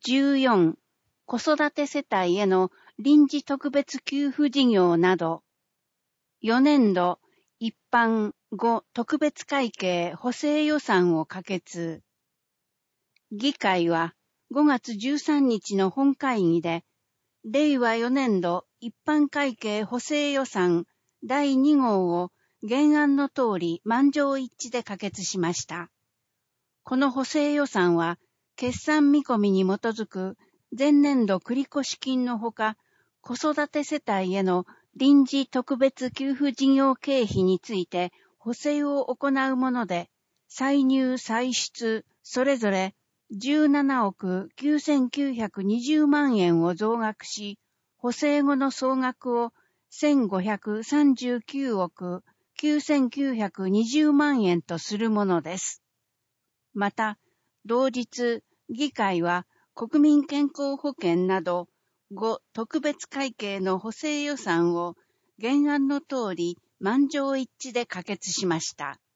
14、子育て世帯への臨時特別給付事業など、4年度一般5特別会計補正予算を可決。議会は5月13日の本会議で、令和4年度一般会計補正予算第2号を原案の通り満場一致で可決しました。この補正予算は、決算見込みに基づく前年度繰越金のほか、子育て世帯への臨時特別給付事業経費について補正を行うもので、歳入歳出それぞれ17億9920万円を増額し、補正後の総額を1539億9920万円とするものです。また、同日、議会は国民健康保険など5特別会計の補正予算を原案の通り満場一致で可決しました。